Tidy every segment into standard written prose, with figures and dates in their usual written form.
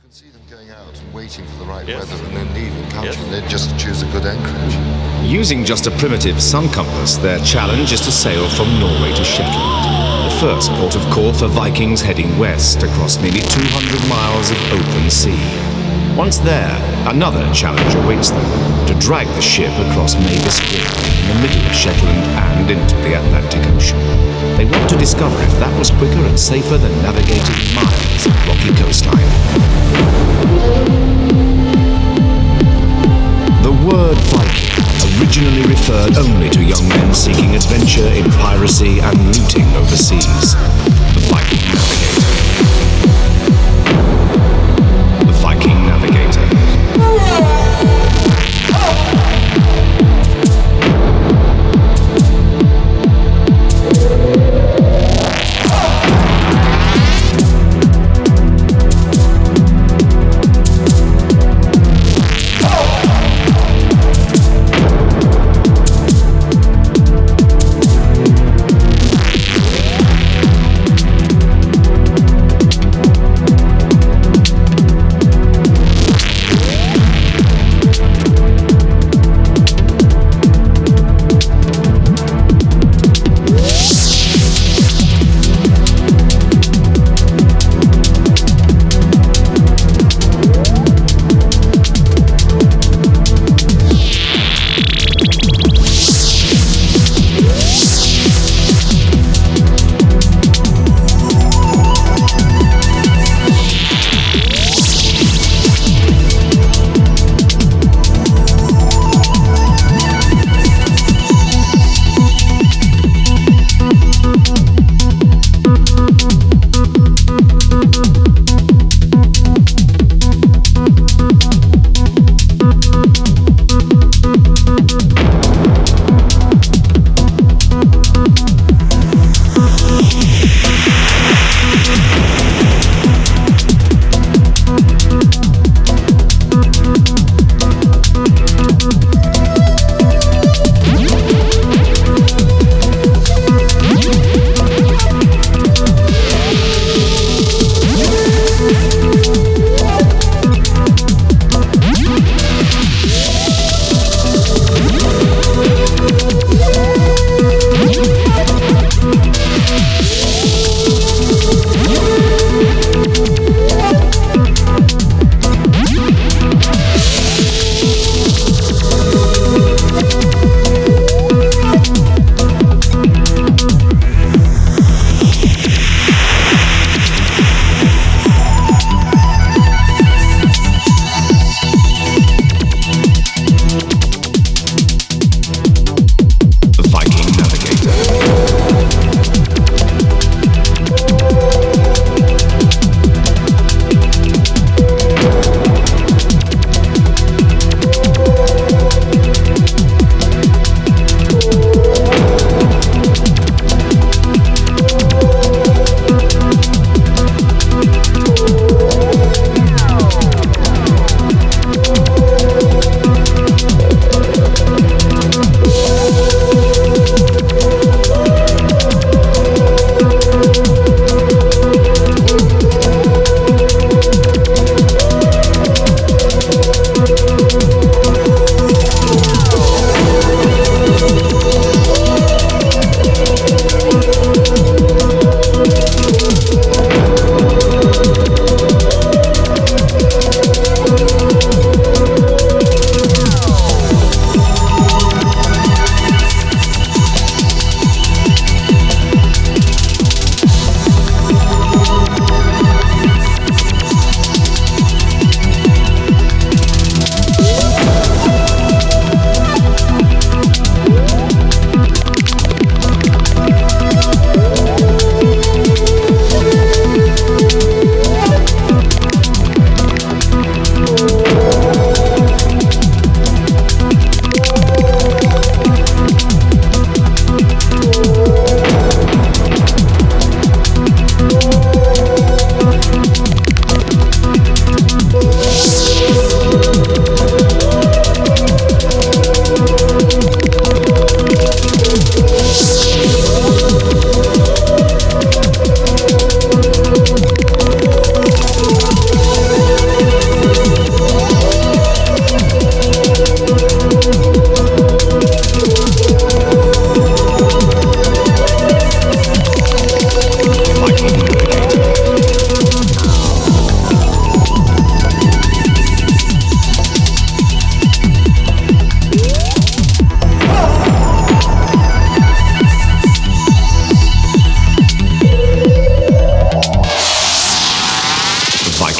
can see them going out and waiting for the right weather and then leaving country. They just choose a good anchorage. Using just a primitive sun compass, their challenge is to sail from Norway to Shetland, the first port of call for Vikings heading west across nearly 200 miles of open sea. Once there, another challenge awaits them, to drag the ship across Mavis Fiord in the middle of Shetland and into the Atlantic Ocean. They want to discover if that was quicker and safer than navigating miles of rocky coastline. The word Viking originally referred only to young men seeking adventure in piracy and looting overseas. The Viking Navigator. The Viking Navigator.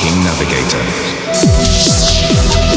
Viking navigator.